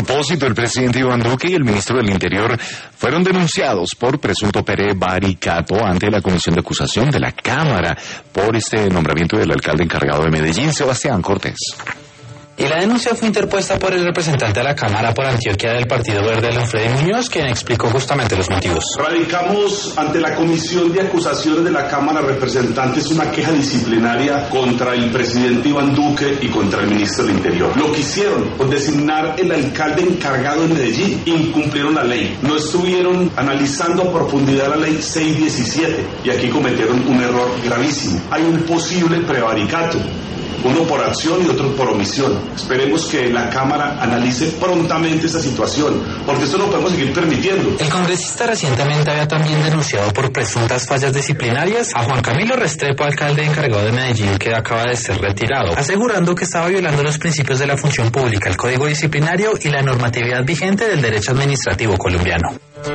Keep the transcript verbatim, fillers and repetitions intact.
propósito, el presidente Iván Duque y el ministro del Interior fueron denunciados por presunto prevaricato ante la Comisión de Acusación de la Cámara por este nombramiento del alcalde encargado de Medellín, Sebastián Cortés. Y la denuncia fue interpuesta por el representante de la Cámara por Antioquia del Partido Verde, Alfredo Muñoz, quien explicó justamente los motivos. Radicamos ante la Comisión de Acusaciones de la Cámara de Representantes una queja disciplinaria contra el presidente Iván Duque y contra el ministro del Interior. Lo que hicieron por designar el alcalde encargado de Medellín, incumplieron la ley. No estuvieron analizando a profundidad la ley seiscientos diecisiete y aquí cometieron un error gravísimo. Hay un posible prevaricato. Uno por acción y otro por omisión. Esperemos que la Cámara analice prontamente esta situación, porque esto no podemos seguir permitiendo. El congresista recientemente había también denunciado por presuntas fallas disciplinarias a Juan Camilo Restrepo, alcalde encargado de Medellín, que acaba de ser retirado, asegurando que estaba violando los principios de la función pública, el Código Disciplinario y la normatividad vigente del derecho administrativo colombiano.